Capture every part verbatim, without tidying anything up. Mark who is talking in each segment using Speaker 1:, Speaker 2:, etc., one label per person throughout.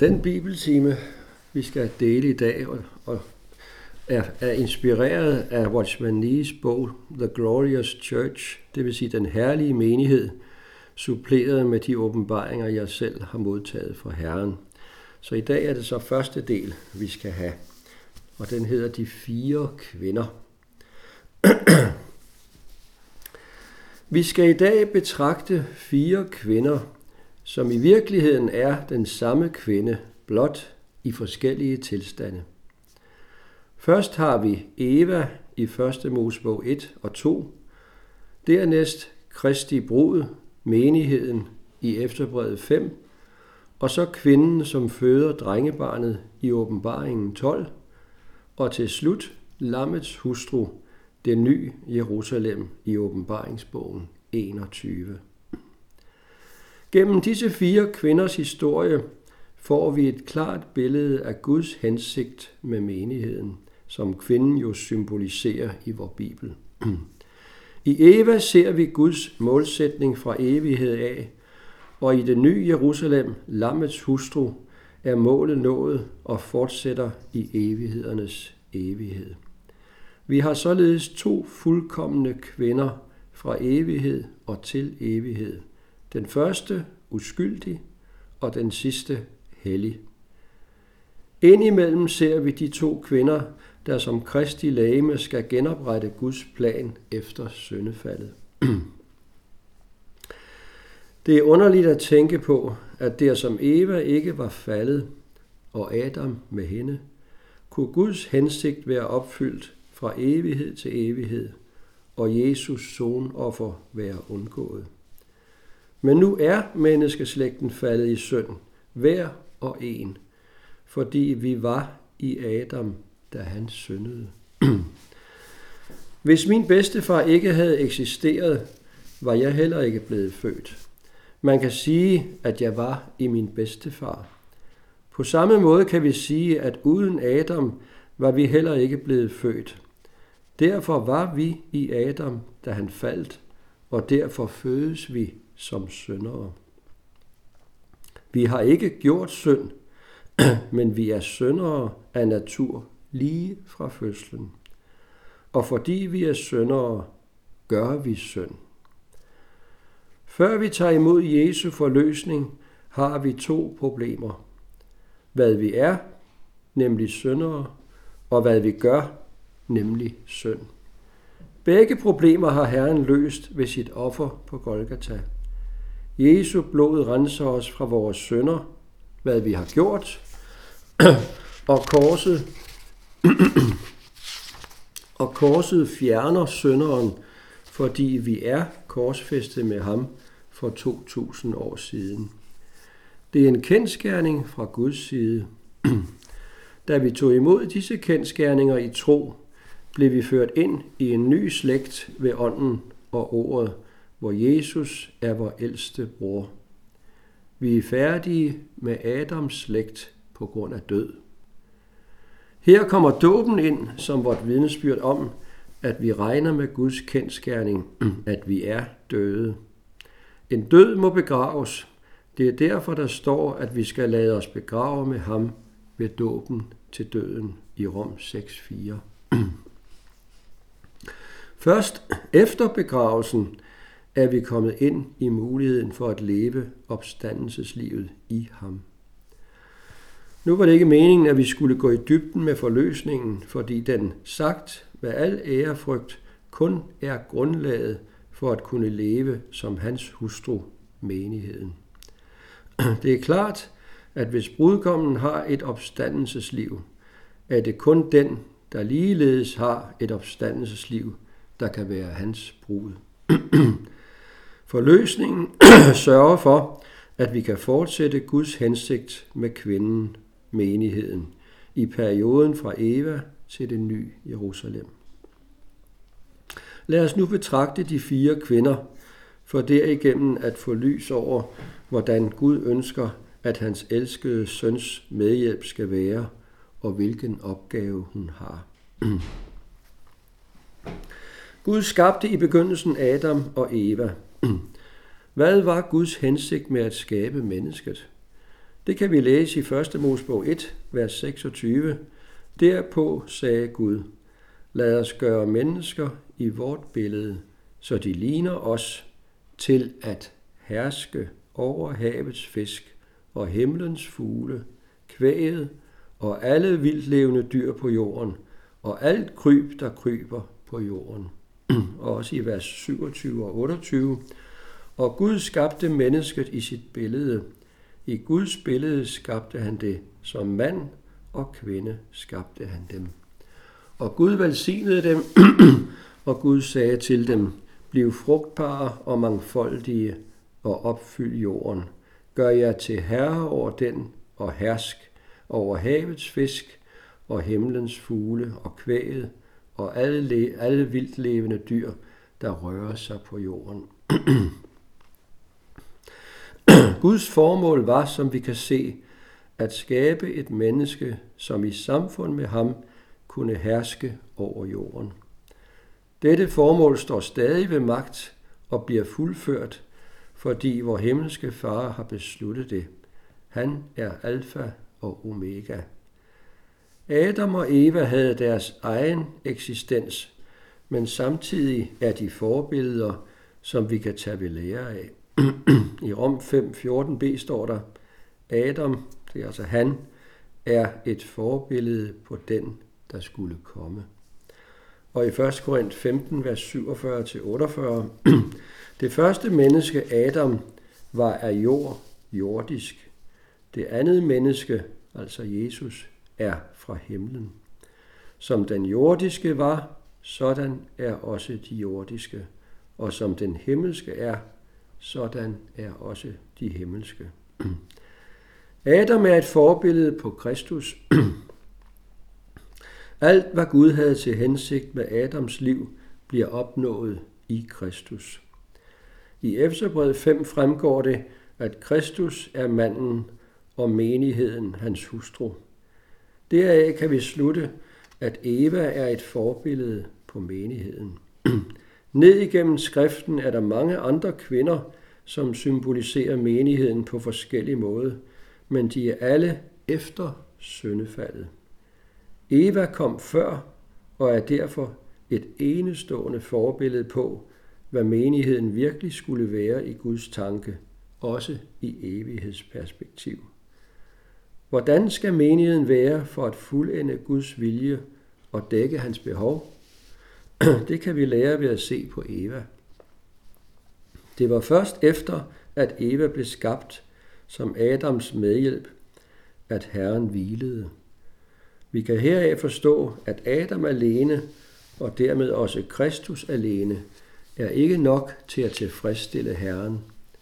Speaker 1: Den bibeltime, vi skal dele i dag, og er, er inspireret af Watchman Nees bog The Glorious Church, det vil sige den herlige menighed, suppleret med de åbenbaringer, jeg selv har modtaget fra Herren. Så i dag er det så første del, vi skal have, og den hedder De fire kvinder. Vi skal i dag betragte fire kvinder, som i virkeligheden er den samme kvinde, blot i forskellige tilstande. Først har vi Eva i første Mosebog et og to, dernæst Kristi brud, menigheden i Efterbrevet fem, og så kvinden, som føder drengebarnet i Åbenbaringen tolv, og til slut lammets hustru, det nye Jerusalem i Åbenbaringsbogen enogtyve. Gennem disse fire kvinders historie får vi et klart billede af Guds hensigt med menigheden, som kvinden jo symboliserer i vor Bibel. I Eva ser vi Guds målsætning fra evighed af, og i det nye Jerusalem, lammets hustru, er målet nået og fortsætter i evighedernes evighed. Vi har således to fuldkomne kvinder fra evighed og til evighed. Den første uskyldig, og den sidste hellig. Indimellem ser vi de to kvinder, der som Kristi legeme skal genoprette Guds plan efter syndefaldet. Det er underligt at tænke på, at der som Eva ikke var faldet, og Adam med hende, kunne Guds hensigt være opfyldt fra evighed til evighed, og Jesus sonoffer være undgået. Men nu er menneskeslægten faldet i synd, hver og en, fordi vi var i Adam, da han syndede. Hvis min bedstefar ikke havde eksisteret, var jeg heller ikke blevet født. Man kan sige, at jeg var i min bedstefar. På samme måde kan vi sige, at uden Adam var vi heller ikke blevet født. Derfor var vi i Adam, da han faldt, og derfor fødes vi som syndere. Vi har ikke gjort synd, men vi er syndere af natur lige fra fødslen. Og fordi vi er syndere, gør vi synd. Før vi tager imod Jesu forløsning, har vi to problemer. Hvad vi er, nemlig syndere, og hvad vi gør, nemlig synd. Begge problemer har Herren løst ved sit offer på Golgata. Jesu blod renser os fra vores synder, hvad vi har gjort, og korset, og korset fjerner synderen, fordi vi er korsfæstet med ham for to tusind år siden. Det er en kendsgerning fra Guds side. Da vi tog imod disse kendsgerninger i tro, blev vi ført ind i en ny slægt ved ånden og ordet, hvor Jesus er vor ældste bror. Vi er færdige med Adams slægt på grund af død. Her kommer dåben ind som vort vidnesbyrd om, at vi regner med Guds kendsgerning, at vi er døde. En død må begraves. Det er derfor, der står, at vi skal lade os begrave med ham ved dåben til døden i Rom seks fire. Først efter begravelsen er vi kommet ind i muligheden for at leve opstandelseslivet i ham. Nu var det ikke meningen, at vi skulle gå i dybden med forløsningen, fordi den sagt med al ærefrygt kun er grundlaget for at kunne leve som hans hustru, menigheden. Det er klart, at hvis brudgommen har et opstandelsesliv, er det kun den, der ligeledes har et opstandelsesliv, der kan være hans brud. Forløsningen sørger for, at vi kan fortsætte Guds hensigt med kvinden, menigheden, i perioden fra Eva til det nye Jerusalem. Lad os nu betragte de fire kvinder, for derigennem at få lys over, hvordan Gud ønsker, at hans elskede søns medhjælp skal være, og hvilken opgave hun har. Gud skabte i begyndelsen Adam og Eva. Hvad var Guds hensigt med at skabe mennesket? Det kan vi læse i første Mosebog et, vers seksogtyve. Derpå sagde Gud, lad os gøre mennesker i vort billede, så de ligner os, til at herske over havets fisk og himlens fugle, kvæget og alle vildtlevende dyr på jorden, og alt kryb, der kryber på jorden. Og også i vers syvogtyve og otteogtyve. Og Gud skabte mennesket i sit billede. I Guds billede skabte han det, som mand og kvinde skabte han dem. Og Gud velsignede dem, og Gud sagde til dem, bliv frugtbare og mangfoldige og opfyld jorden. Gør jer til herre over den og hersk over havets fisk og himlens fugle og kvæget og alle, alle vildt levende dyr, der rører sig på jorden. Guds formål var, som vi kan se, at skabe et menneske, som i samfund med ham kunne herske over jorden. Dette formål står stadig ved magt og bliver fuldført, fordi vor himmelske Far har besluttet det. Han er alfa og omega. Adam og Eva havde deres egen eksistens, men samtidig er de forbilleder, som vi kan tage ved lære af. I Rom fem fjorten b står der, Adam, det er altså han, er et forbillede på den, der skulle komme. Og i første Korinther femten, vers syvogfyrre til otteogfyrre, det første menneske, Adam, var af jord, jordisk. Det andet menneske, altså Jesus, er fra himlen. Som den jordiske var, sådan er også de jordiske. Og som den himmelske er, sådan er også de himmelske. Adam er et forbillede på Kristus. Alt, hvad Gud havde til hensigt med Adams liv, bliver opnået i Kristus. I Efeserbrevet fem fremgår det, at Kristus er manden og menigheden hans hustru. Deraf kan vi slutte, at Eva er et forbillede på menigheden. Ned igennem skriften er der mange andre kvinder, som symboliserer menigheden på forskellige måder, men de er alle efter syndefaldet. Eva kom før og er derfor et enestående forbillede på, hvad menigheden virkelig skulle være i Guds tanke, også i evighedsperspektiv. Hvordan skal menigheden være for at fuldende Guds vilje og dække hans behov? Det kan vi lære ved at se på Eva. Det var først efter, at Eva blev skabt som Adams medhjælp, at Herren hvilede. Vi kan heraf forstå, at Adam alene, og dermed også Kristus alene, er ikke nok til at tilfredsstille Herren.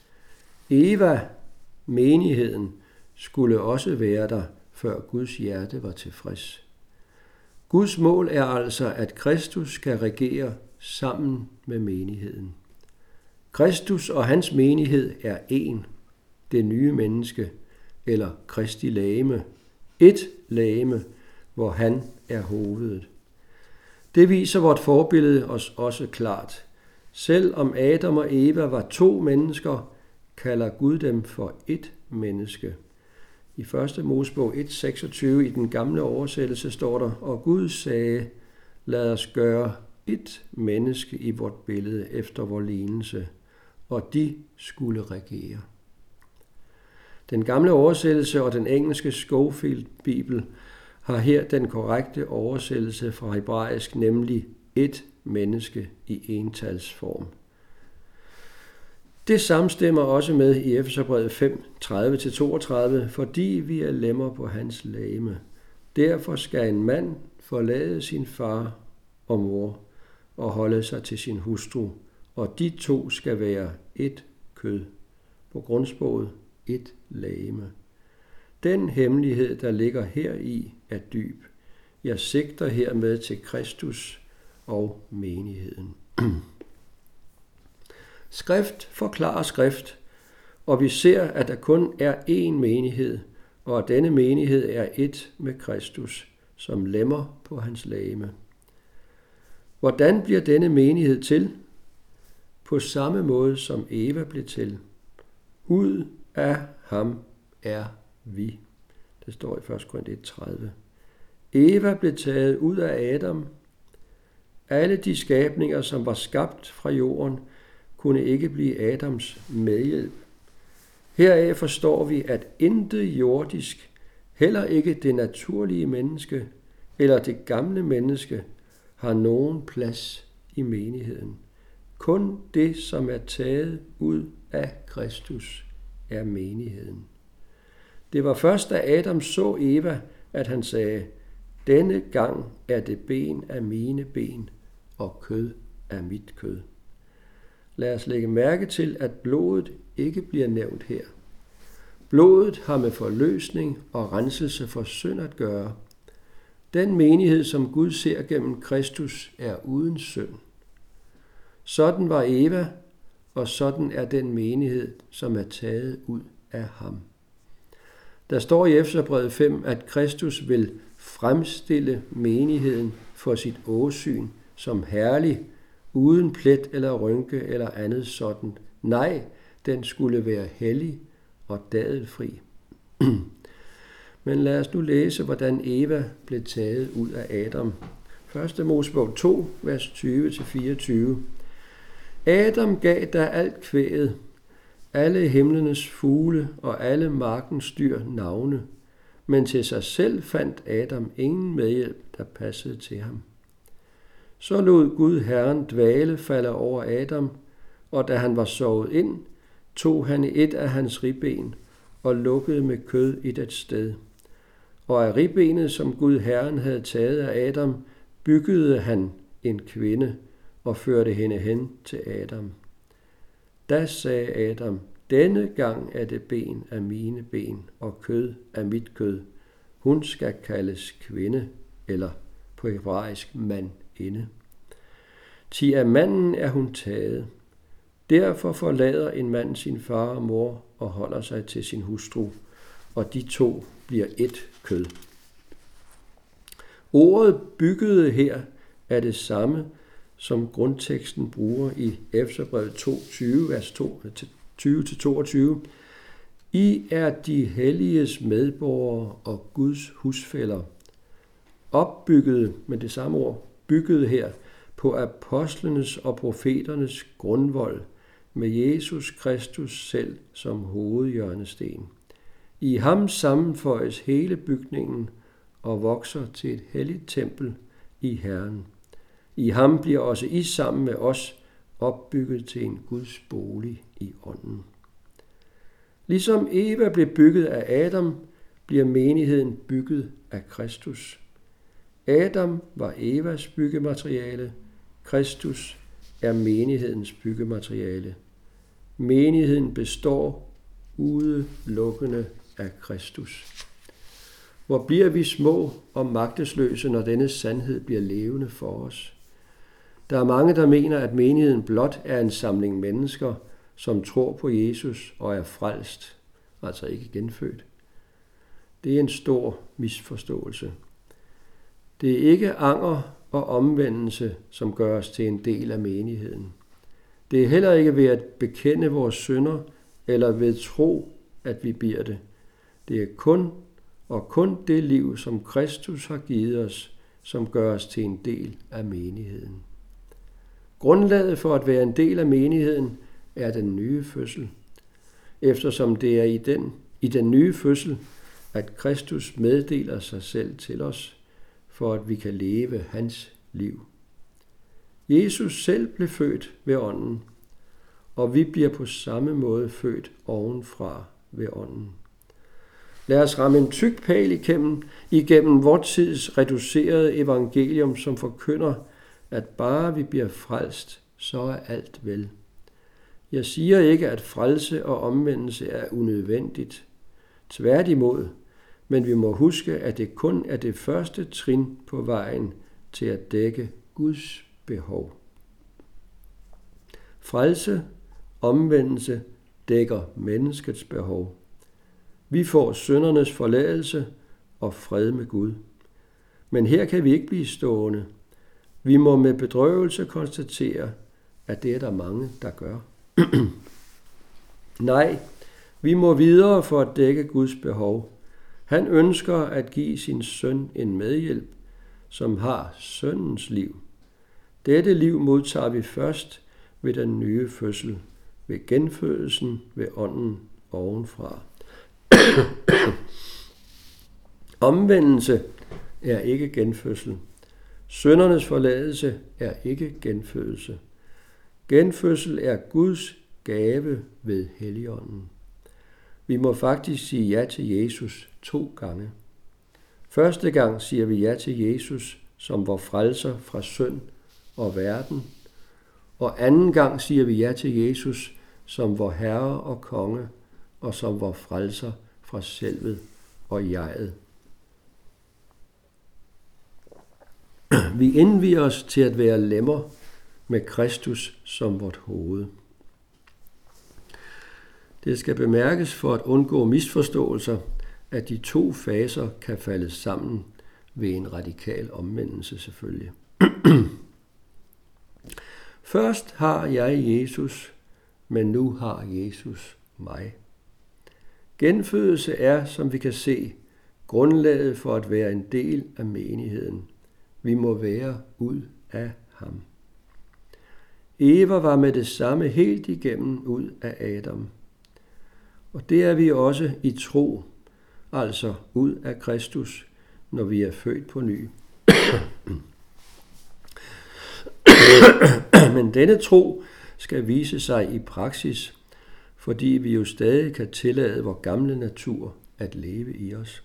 Speaker 1: Eva, menigheden, skulle også være der, før Guds hjerte var tilfreds. Guds mål er altså, at Kristus skal regere sammen med menigheden. Kristus og hans menighed er én, det nye menneske, eller Kristi legeme, et legeme, hvor han er hovedet. Det viser vort forbillede os også klart. Selv om Adam og Eva var to mennesker, kalder Gud dem for et menneske. I første Mosebog et seksogtyve i den gamle oversættelse står der, og Gud sagde, lad os gøre et menneske i vort billede efter vor lignelse, og de skulle regere. Den gamle oversættelse og den engelske Scofield Bibel har her den korrekte oversættelse fra hebraisk, nemlig et menneske i entalsform. Det samstemmer også med i Efeserbrevet fem tredive til toogtredive, fordi vi er lemmer på hans legeme. Derfor skal en mand forlade sin far og mor og holde sig til sin hustru, og de to skal være et kød. På grundsproget et legeme. Den hemmelighed, der ligger heri, er dyb. Jeg sigter hermed til Kristus og menigheden. Skrift forklarer skrift, og vi ser, at der kun er én menighed, og at denne menighed er et med Kristus, som lemmer på hans legeme. Hvordan bliver denne menighed til? På samme måde som Eva blev til. Ud af ham er vi. Det står i første Korinther et tredive. Eva blev taget ud af Adam. Alle de skabninger, som var skabt fra jorden, kunne ikke blive Adams medhjælp. Heraf forstår vi, at intet jordisk, heller ikke det naturlige menneske eller det gamle menneske, har nogen plads i menigheden. Kun det, som er taget ud af Kristus, er menigheden. Det var først, da Adam så Eva, at han sagde, denne gang er det ben af mine ben og kød af mit kød. Lad os lægge mærke til, at blodet ikke bliver nævnt her. Blodet har med forløsning og renselse for synd at gøre. Den menighed, som Gud ser gennem Kristus, er uden synd. Sådan var Eva, og sådan er den menighed, som er taget ud af ham. Der står i Efeserbrevet fem, at Kristus vil fremstille menigheden for sit åsyn som herlig, uden plet eller rynke eller andet sådan. Nej, den skulle være hellig og dadelfri. Men lad os nu læse, hvordan Eva blev taget ud af Adam. første Mosebog to, vers tyve til fireogtyve. Adam gav da alt kvæget, alle himlenes fugle og alle markens dyr navne, men til sig selv fandt Adam ingen medhjælp, der passede til ham. Så lod Gud Herren dvale falde over Adam, og da han var sovet ind, tog han et af hans ribben og lukkede med kød i det sted. Og af ribbenet, som Gud Herren havde taget af Adam, byggede han en kvinde og førte hende hen til Adam. Da sagde Adam, denne gang er det ben af mine ben og kød af mit kød. Hun skal kaldes kvinde, eller på hebraisk mandinde. Ti af manden er hun taget. Derfor forlader en mand sin far og mor og holder sig til sin hustru, og de to bliver ét kød. Ordet byggede her er det samme, som grundteksten bruger i Efeserbrevet to, tyve, vers tyve til toogtyve. I er de helliges medborgere og Guds husfæller, opbygget med det samme ord, bygget her på apostlenes og profeternes grundvold, med Jesus Kristus selv som hovedhjørnesten. I ham sammenføjes hele bygningen og vokser til et helligt tempel i Herren. I ham bliver også I sammen med os opbygget til en Guds bolig i ånden. Ligesom Eva blev bygget af Adam, bliver menigheden bygget af Kristus. Adam var Evas byggemateriale, Kristus er menighedens byggemateriale. Menigheden består udelukkende af Kristus. Hvor bliver vi små og magtesløse, når denne sandhed bliver levende for os? Der er mange, der mener, at menigheden blot er en samling mennesker, som tror på Jesus og er frelst, altså ikke genfødt. Det er en stor misforståelse. Det er ikke anger og omvendelse, som gør os til en del af menigheden. Det er heller ikke ved at bekende vores synder eller ved tro, at vi bliver det. Det er kun og kun det liv, som Kristus har givet os, som gør os til en del af menigheden. Grundlaget for at være en del af menigheden er den nye fødsel, eftersom det er i den, i den nye fødsel, at Kristus meddeler sig selv til os, for at vi kan leve hans liv. Jesus selv blev født ved ånden, og vi bliver på samme måde født ovenfra ved ånden. Lad os ramme en tyk pæl igennem, igennem vor tids reducerede evangelium, som forkynder, at bare vi bliver frelst, så er alt vel. Jeg siger ikke, at frelse og omvendelse er unødvendigt. Tværtimod, men vi må huske, at det kun er det første trin på vejen til at dække Guds behov. Frelse, omvendelse dækker menneskets behov. Vi får syndernes forladelse og fred med Gud. Men her kan vi ikke blive stående. Vi må med bedrøvelse konstatere, at det er der mange, der gør. Nej, Vi må videre for at dække Guds behov. Han ønsker at give sin søn en medhjælp, som har sønnens liv. Dette liv modtager vi først ved den nye fødsel, ved genfødelsen ved ånden ovenfra. Omvendelse er ikke genfødsel. Syndernes forladelse er ikke genfødelse. Genfødsel er Guds gave ved Helligånden. Vi må faktisk sige ja til Jesus to gange. Første gang siger vi ja til Jesus som vor frelser fra synd og verden, og anden gang siger vi ja til Jesus som vor Herre og Konge, og som vor frelser fra selvet og jeget. Vi indvier os til at være lemmer med Kristus som vort hoved. Det skal bemærkes for at undgå misforståelser, at de to faser kan falde sammen ved en radikal omvendelse selvfølgelig. Først har jeg Jesus, men nu har Jesus mig. Genfødelse er, som vi kan se, grundlaget for at være en del af menigheden. Vi må være ud af ham. Eva var med det samme helt igennem ud af Adam. Og det er vi også i tro, altså ud af Kristus, når vi er født på ny. Men denne tro skal vise sig i praksis, fordi vi jo stadig kan tillade vor gamle natur at leve i os.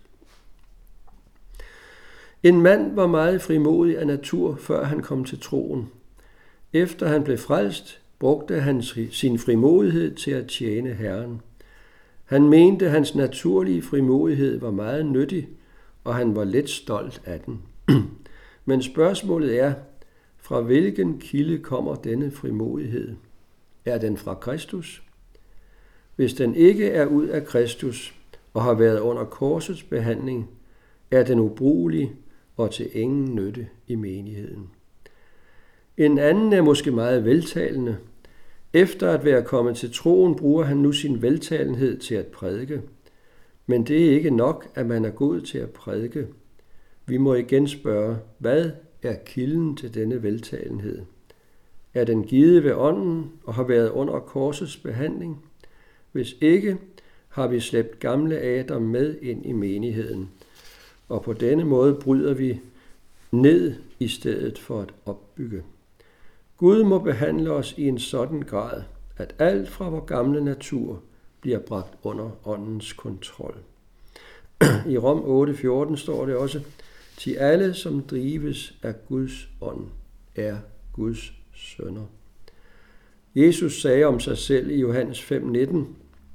Speaker 1: En mand var meget frimodig af natur, før han kom til troen. Efter han blev frelst, brugte han sin frimodighed til at tjene Herren. Han mente, at hans naturlige frimodighed var meget nyttig, og han var let stolt af den. Men spørgsmålet er, fra hvilken kilde kommer denne frimodighed? Er den fra Kristus? Hvis den ikke er ud af Kristus og har været under korsets behandling, er den ubrugelig og til ingen nytte i menigheden. En anden er måske meget veltalende. Efter at være kommet til troen, bruger han nu sin veltalenhed til at prædike. Men det er ikke nok, at man er god til at prædike. Vi må igen spørge, hvad er kilden til denne veltalenhed? Er den givet ved ånden og har været under korsets behandling? Hvis ikke, har vi slæbt gamle Adam med ind i menigheden, og på denne måde bryder vi ned i stedet for at opbygge. Gud må behandle os i en sådan grad, at alt fra vor gamle natur bliver bragt under åndens kontrol. I Rom otte fjorten står det også, til alle, som drives af Guds ånd, er Guds sønner. Jesus sagde om sig selv i Johannes fem nitten,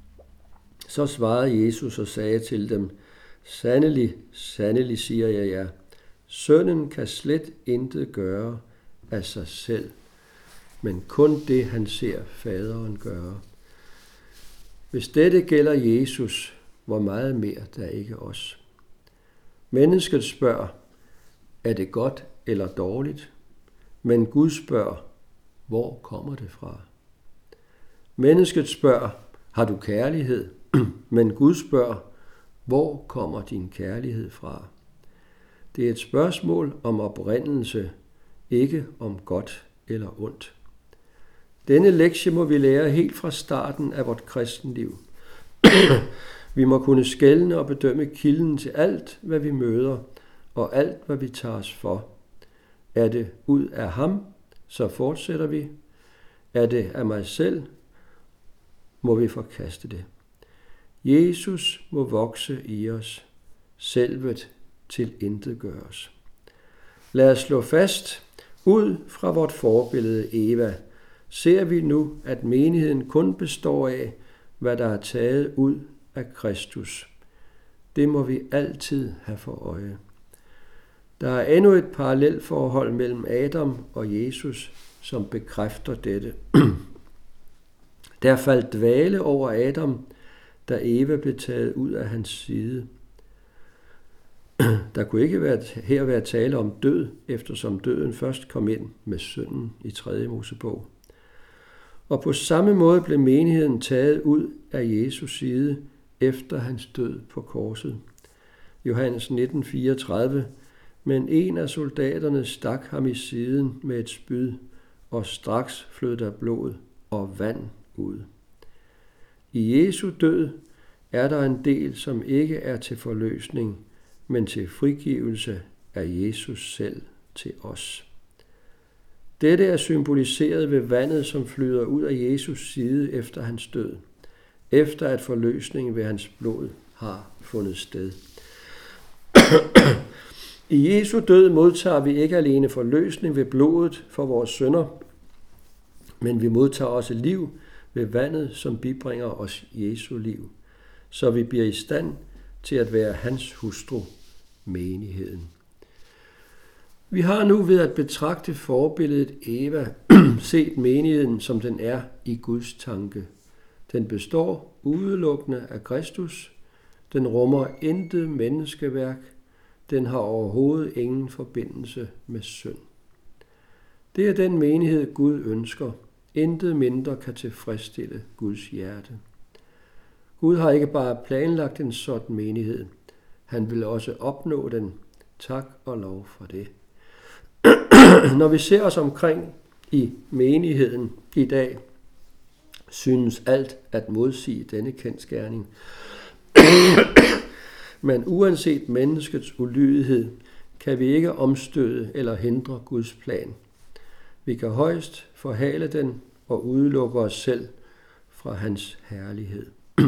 Speaker 1: så svarede Jesus og sagde til dem, sandelig, sandelig siger jeg jer, sønnen kan slet intet gøre af sig selv, men kun det, han ser faderen gøre. Hvis dette gælder Jesus, hvor meget mere der ikke os. Mennesket spørger, er det godt eller dårligt? Men Gud spørger, hvor kommer det fra? Mennesket spørger, har du kærlighed? Men Gud spørger, hvor kommer din kærlighed fra? Det er et spørgsmål om oprindelse, ikke om godt eller ondt. Denne lektie må vi lære helt fra starten af vort kristenliv. Vi må kunne skelne og bedømme kilden til alt, hvad vi møder, og alt, hvad vi tager os for. Er det ud af ham, så fortsætter vi. Er det af mig selv, må vi forkaste det. Jesus må vokse i os, selvet til intet gøres. Lad os slå fast, ud fra vort forbillede Eva, ser vi nu, at menigheden kun består af, hvad der er taget ud af Kristus. Det må vi altid have for øje. Der er endnu et parallelforhold mellem Adam og Jesus, som bekræfter dette. Der faldt dvale over Adam, da Eva blev taget ud af hans side. Der kunne ikke være, her være tale om død, eftersom døden først kom ind med synden i tredje Mosebog. Og på samme måde blev menigheden taget ud af Jesus side efter hans død på korset. Johannes nitten fireogtredive. Men en af soldaterne stak ham i siden med et spyd, og straks flød der blod og vand ud. I Jesu død er der en del, som ikke er til forløsning, men til frigivelse af Jesus selv til os. Dette er symboliseret ved vandet, som flyder ud af Jesus side efter hans død, efter at forløsningen ved hans blod har fundet sted. I Jesu død modtager vi ikke alene forløsning ved blodet for vores synder, men vi modtager også liv ved vandet, som bibringer os Jesu liv, så vi bliver i stand til at være hans hustru, menigheden. Vi har nu ved at betragte forbilledet Eva set menigheden, som den er i Guds tanke. Den består udelukkende af Kristus. Den rummer intet menneskeværk. Den har overhovedet ingen forbindelse med synd. Det er den menighed, Gud ønsker. Intet mindre kan tilfredsstille Guds hjerte. Gud har ikke bare planlagt en sådan menighed. Han vil også opnå den. Tak og lov for det. Når vi ser os omkring i menigheden i dag, synes alt at modsige denne kendsgerning. Men uanset menneskets ulydighed, kan vi ikke omstøde eller hindre Guds plan. Vi kan højst forhale den og udelukke os selv fra hans herlighed.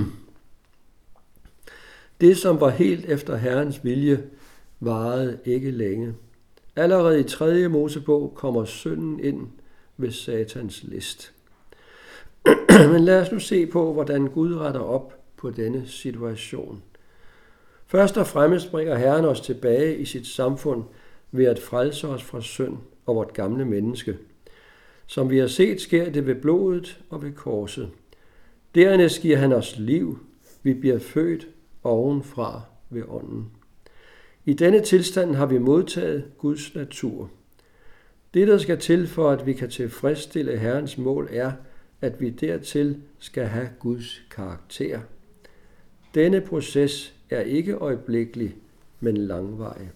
Speaker 1: Det, som var helt efter Herrens vilje, varede ikke længe. Allerede i tredje Mosebog kommer synden ind ved Satans list. Men lad os nu se på, hvordan Gud retter op på denne situation. Først og fremmest bringer Herren os tilbage i sit samfund ved at frelse os fra synd og vort gamle menneske. Som vi har set, sker det ved blodet og ved korset. Dernæst giver han os liv. Vi bliver født ovenfra ved ånden. I denne tilstand har vi modtaget Guds natur. Det, der skal til for, at vi kan tilfredsstille Herrens mål, er, at vi dertil skal have Guds karakter. Denne proces er ikke øjeblikkelig, men langvarig.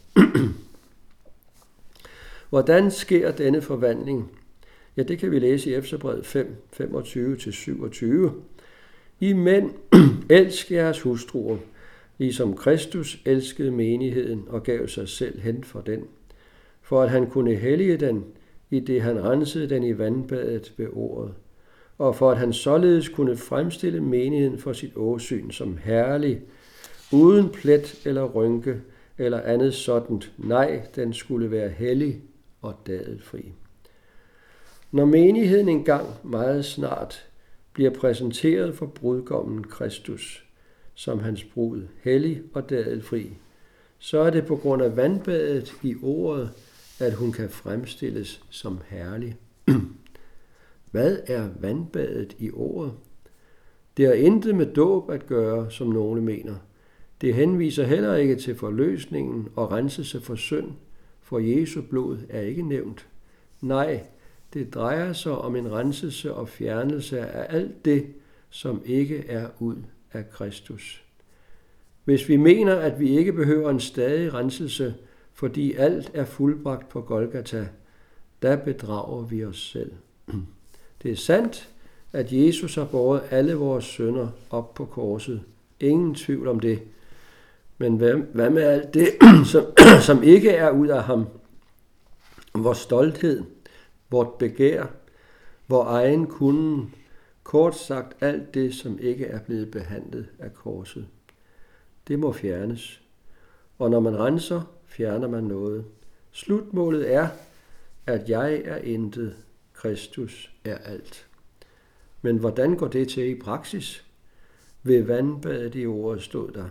Speaker 1: Hvordan sker denne forvandling? Ja, det kan vi læse i Efeserbrevet fem, femogtyve til syvogtyve. I mænd, elsk jeres hustruer, ligesom Kristus elskede menigheden og gav sig selv hen for den, for at han kunne hellige den, i det han rensede den i vandbadet ved ordet, og for at han således kunne fremstille menigheden for sit åsyn som herlig, uden plet eller rynke eller andet sådant. Nej, den skulle være hellig og dadelfri. Når menigheden engang meget snart bliver præsenteret for brudgommen Kristus, som hans brud, hellig og dadelfri, så er det på grund af vandbadet i ordet, at hun kan fremstilles som herlig. Hvad er vandbadet i ordet? Det har intet med dåb at gøre, som nogle mener. Det henviser heller ikke til forløsningen og renselse for synd, for Jesu blod er ikke nævnt. Nej, det drejer sig om en renselse og fjernelse af alt det, som ikke er ud af Kristus. Hvis vi mener, at vi ikke behøver en stadig renselse, fordi alt er fuldbragt på Golgata, der bedrager vi os selv. Det er sandt, at Jesus har båret alle vores synder op på korset. Ingen tvivl om det. Men hvad, hvad med alt det, som, som ikke er ud af ham? Vores stolthed, vort begær, vor egen kunden, kort sagt alt det, som ikke er blevet behandlet af korset. Det må fjernes. Og når man renser, fjerner man noget. Slutmålet er, at jeg er intet, Kristus er alt. Men hvordan går det til i praksis? Ved vandbadet i ordet stod der.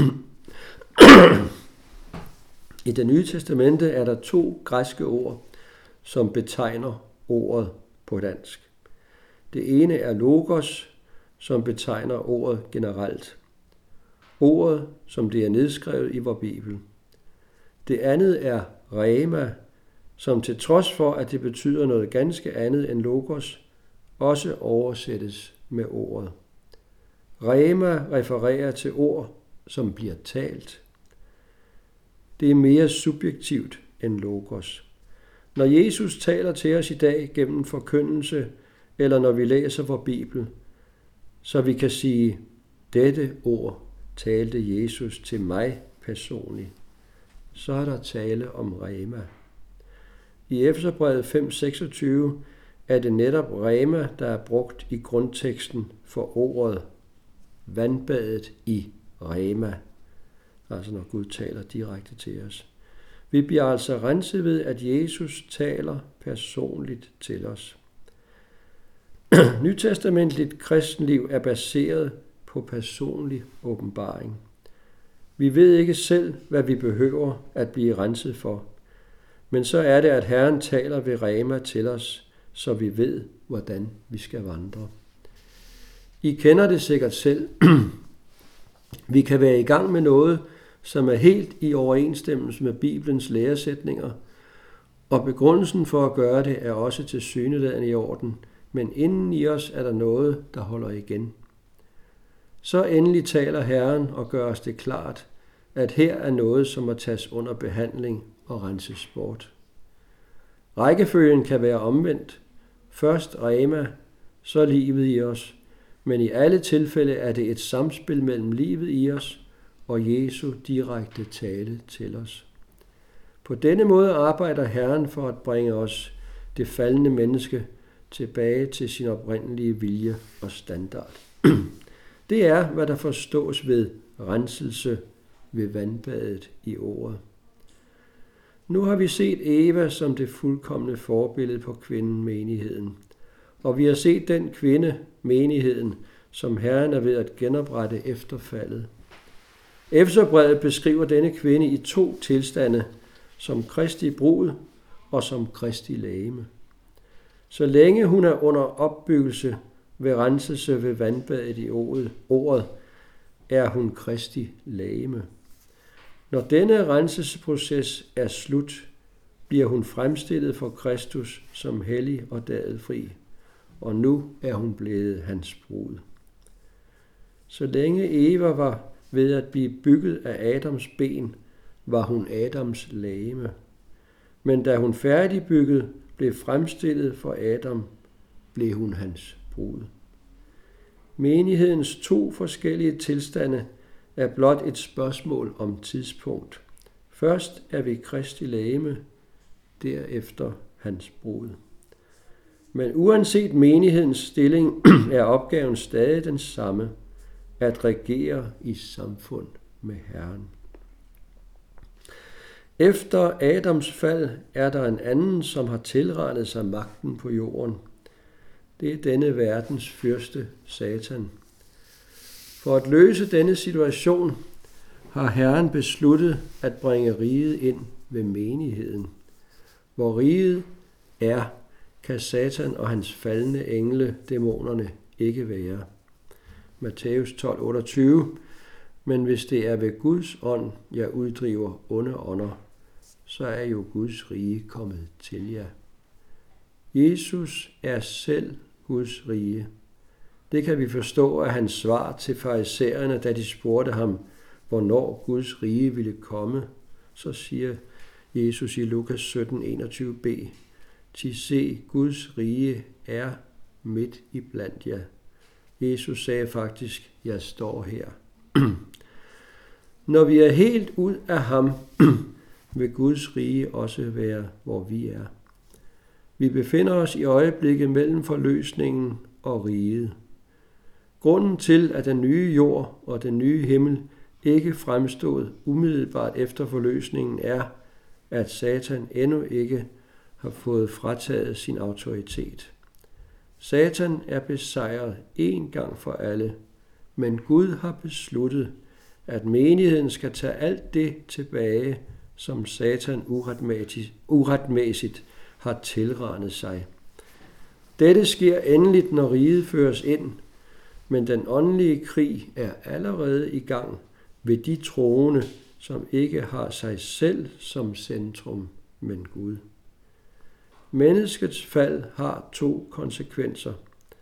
Speaker 1: I Det Nye Testamente er der to græske ord, som betegner ordet på dansk. Det ene er logos, som betegner ordet generelt. Ordet, som det er nedskrevet i vor Bibel. Det andet er rema, som til trods for, at det betyder noget ganske andet end logos, også oversættes med ordet. Rema refererer til ord, som bliver talt. Det er mere subjektivt end logos. Når Jesus taler til os i dag gennem forkyndelse, eller når vi læser vor Bibel, så vi kan sige, dette ord talte Jesus til mig personligt, så er der tale om rema. I Efeserbrevet fem seksogtyve er det netop rema, der er brugt i grundteksten for ordet vandbadet i rema, altså når Gud taler direkte til os. Vi bliver altså renset ved, at Jesus taler personligt til os. Nytestamentligt kristenliv er baseret på personlig åbenbaring. Vi ved ikke selv, hvad vi behøver at blive renset for, men så er det, at Herren taler ved rema til os, så vi ved, hvordan vi skal vandre. I kender det sikkert selv. Vi kan være i gang med noget, som er helt i overensstemmelse med Bibelens læresætninger, og begrundelsen for at gøre det er også tilsyneladende i orden, men inden i os er der noget, der holder igen. Så endelig taler Herren og gør os det klart, at her er noget, som må tages under behandling og renses bort. Rækkefølgen kan være omvendt. Først rema, så livet i os, men i alle tilfælde er det et samspil mellem livet i os og Jesu direkte tale til os. På denne måde arbejder Herren for at bringe os, det faldne menneske, tilbage til sin oprindelige vilje og standard. Det er, hvad der forstås ved renselse ved vandbadet i ordet. Nu har vi set Eva som det fuldkomne forbillede på kvinden menigheden, og vi har set den kvinde menigheden, som Herren er ved at genoprette efter faldet. Efeserbrevet beskriver denne kvinde i to tilstande, som Kristi brud og som Kristi legeme. Så længe hun er under opbyggelse ved renselse ved vandbadet i ordet, er hun Kristi legeme. Når denne renselsesproces er slut, bliver hun fremstillet for Kristus som hellig og dadelfri, og nu er hun blevet hans brud. Så længe Eva var ved at blive bygget af Adams ben, var hun Adams legeme. Men da hun færdigbygget blev fremstillet for Adam, blev hun hans brud. Menighedens to forskellige tilstande er blot et spørgsmål om tidspunkt. Først er vi Kristi legeme, derefter hans brud. Men uanset menighedens stilling, er opgaven stadig den samme, at regere i samfund med Herren. Efter Adams fald er der en anden, som har tilrettet sig magten på jorden. Det er denne verdens fyrste, Satan. For at løse denne situation har Herren besluttet at bringe riget ind ved menigheden. Hvor riget er, kan Satan og hans faldne engle, dæmonerne, ikke være. Matthæus tolv otteogtyve. Men hvis det er ved Guds ånd, jeg uddriver onde ånder, så er jo Guds rige kommet til jer. Jesus er selv Guds rige. Det kan vi forstå af hans svar til farisæerne, da de spurgte ham, hvornår Guds rige ville komme. Så siger Jesus i Lukas sytten enogtyve b, Ti se, Guds rige er midt i blandt jer. Jesus sagde faktisk, jeg står her. Når vi er helt ud af ham, vil Guds rige også være, hvor vi er. Vi befinder os i øjeblikket mellem forløsningen og riget. Grunden til, at den nye jord og den nye himmel ikke fremstod umiddelbart efter forløsningen, er, at Satan endnu ikke har fået frataget sin autoritet. Satan er besejret én gang for alle, men Gud har besluttet, at menigheden skal tage alt det tilbage, som Satan uretmæssigt, uretmæssigt har tilranet sig. Dette sker endeligt, når riget føres ind, men den åndelige krig er allerede i gang ved de troende, som ikke har sig selv som centrum, men Gud. Menneskets fald har to konsekvenser.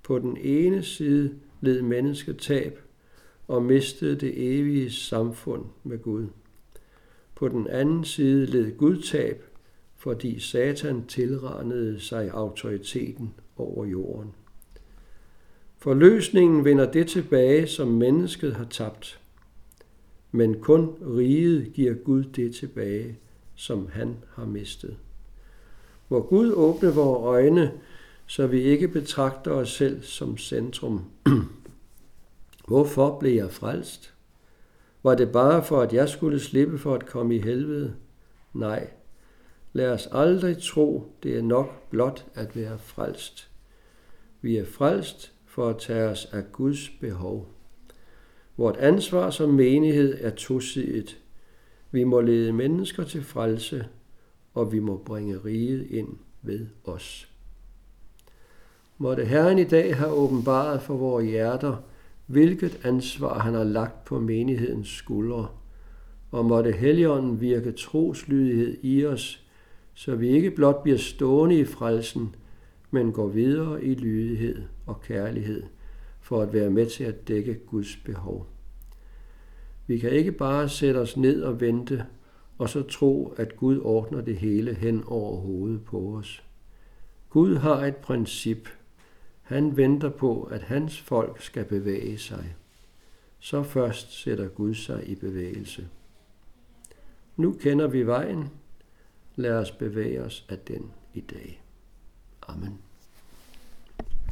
Speaker 1: På den ene side led mennesket tab og mistede det evige samfund med Gud. På den anden side led Gud tab, fordi Satan tilranede sig autoriteten over jorden. Forløsningen vender det tilbage, som mennesket har tabt. Men kun riget giver Gud det tilbage, som han har mistet. Må Gud åbne vores øjne, så vi ikke betragter os selv som centrum. Hvorfor blev jeg frelst? Var det bare for, at jeg skulle slippe for at komme i helvede? Nej, lad os aldrig tro, det er nok blot at være frelst. Vi er frelst for at tage os af Guds behov. Vort ansvar som menighed er tosidigt. Vi må lede mennesker til frelse, og vi må bringe riget ind ved os. Måtte Herren i dag have åbenbaret for vores hjerter, hvilket ansvar han har lagt på menighedens skuldre, og måtte Helligånden virke troslydighed i os, så vi ikke blot bliver stående i frelsen, men går videre i lydighed og kærlighed for at være med til at dække Guds behov. Vi kan ikke bare sætte os ned og vente, og så tro, at Gud ordner det hele hen over hovedet på os. Gud har et princip. Han venter på, at hans folk skal bevæge sig. Så først sætter Gud sig i bevægelse. Nu kender vi vejen. Lad os bevæge os af den i dag. Amen.